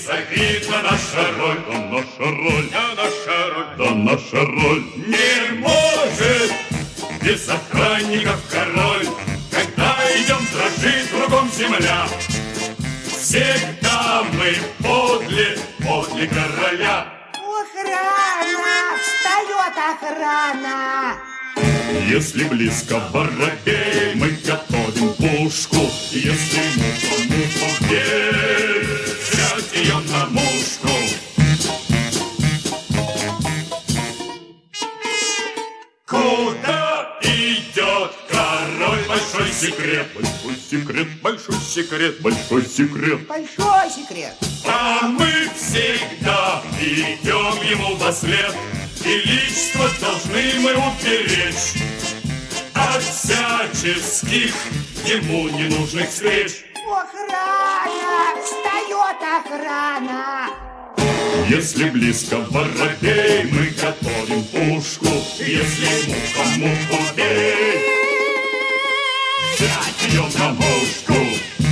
Безобидна наша роль, да наша роль, да наша роль, да наша роль. не может без охранников король. Когда идем, дрожит кругом земля. Всегда мы подле короля. Охрана! Встает охрана! Если близко воробей, мы готовим пушку. Если муху бей, взять ее на мушку. Куда идет король? Большой секрет, Большой секрет, большой секрет, большой секрет. Большой секрет! а мы всегда идем ему вослед. Величество должны мы уберечь от всяческих ему ненужных встреч. Охрана! Встает охрана! Если близко воробей, мы готовим пушку. Если муху бей, взять ее на мушку.